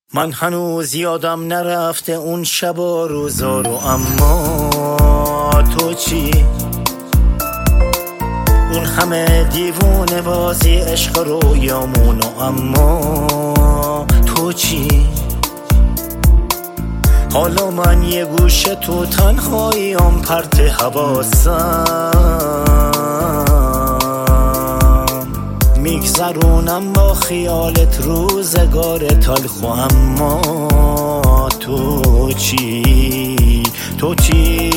من هنوز یادم نرفته اون شب و روزا رو، اما تو چی؟ اون همه دیوونه بازی عشق رویامونو، اما تو چی؟ حالا من یه گوشه تو تنهاییم، پرت حواسم میگذرونم با خیالت روزگار تلخ، اما تو چی؟ تو چی؟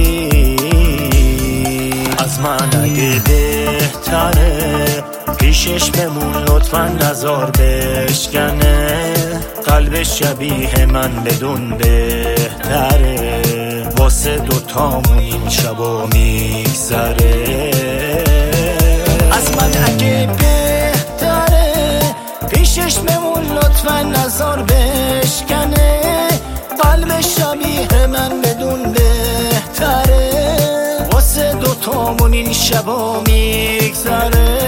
از من اگه بهتره پیشش بمون، لطفا نزار بشکنه قلبش شبیه من بدون بهتره، واسه دوتامون این شبا میگذره. از من اگه بهتره پیشش بمون، لطفا نزار بشکنه قلبش شبیه من بدون بهتره، واسه دوتامون این شبا میگذره.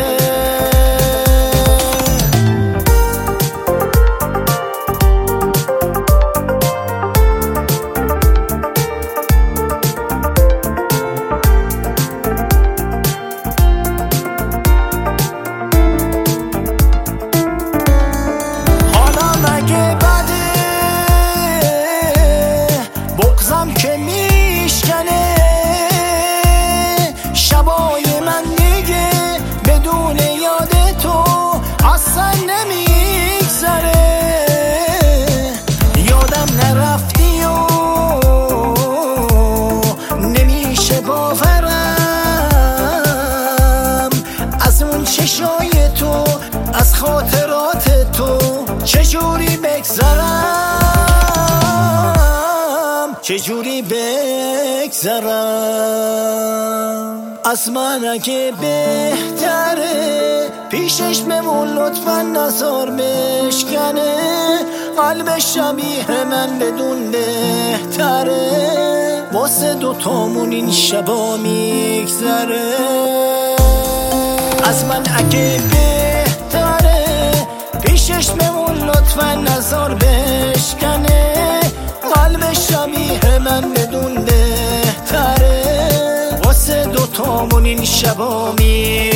که میشکنه شبای من دیگه بدون یاد تو اصلا نمیگذره، یادم نرفتی و نمیشه باورم از اون چشای تو، از خاطرات تو چجوری بگذرم، چجوری بگذرم. از من اگه بهتره پیشش بمون، لطفا نزار بشکنه قلبش شبیه من بدون بهتره، واسه دوتامون این شبا میگذره. از من اگه بهتره پیشش بمون، لطفا نزار بشکنه قلبش شبیه من بدون بهتره، واسه دوتامون این شبا